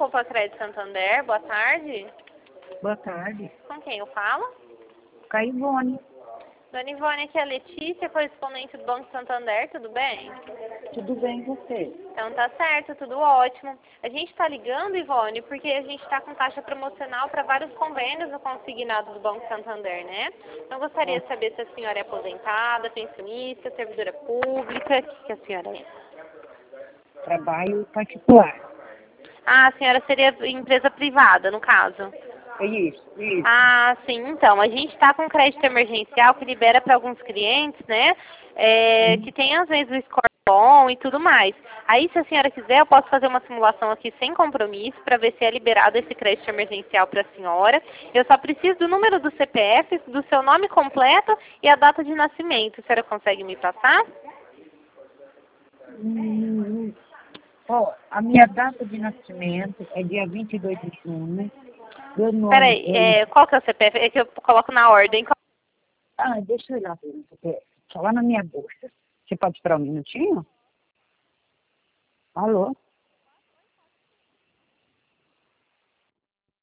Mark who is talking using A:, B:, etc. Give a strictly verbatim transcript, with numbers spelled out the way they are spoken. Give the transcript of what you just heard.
A: Poupa Crédito Santander, boa tarde.
B: Boa tarde.
A: Com quem eu falo?
B: Com a Ivone.
A: Dona Ivone, aqui é a Letícia, correspondente do Banco Santander, tudo bem?
B: Tudo bem com você?
A: Então tá certo, tudo ótimo. A gente está ligando, Ivone, porque a gente está com taxa promocional para vários convênios no consignado do Banco Santander, né? Então gostaria de saber se a senhora é aposentada, pensionista, servidora pública, o que que a senhora é?
B: Trabalho particular.
A: Ah, a senhora seria empresa privada, no caso.
B: É isso, isso.
A: Ah, sim. Então, a gente está com crédito emergencial que libera para alguns clientes, né? É, que tem, às vezes, o score bom e tudo mais. Aí, se a senhora quiser, eu posso fazer uma simulação aqui sem compromisso para ver se é liberado esse crédito emergencial para a senhora. Eu só preciso do número do C P F, do seu nome completo e a data de nascimento. A senhora consegue me passar?
B: Hum, ó, a minha data de nascimento é dia vinte e dois de junho. Meu nome
A: Peraí,
B: é...
A: é, qual que é o C P F? É que eu coloco na ordem.
B: Ah, deixa eu ir lá ver o C P F. Tá lá na minha bolsa. Você pode esperar um minutinho? Alô?